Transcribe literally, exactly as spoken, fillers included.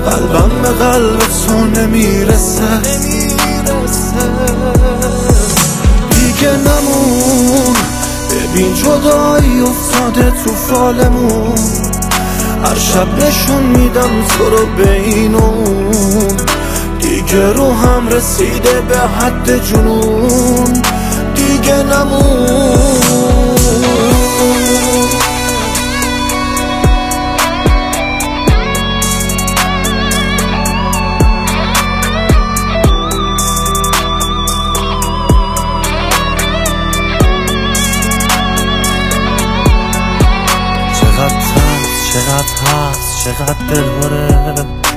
قلبم به قلب تو نمیرسه. دیگه نمون، ببین جدایی افتاده تو فالمون. هر شب نشون میدم تو رو به این و اون. دیگه رو هم رسیده به حد جنون. دیگه نمون. چقدر هست، چقدر هست، چقدر دلهوره.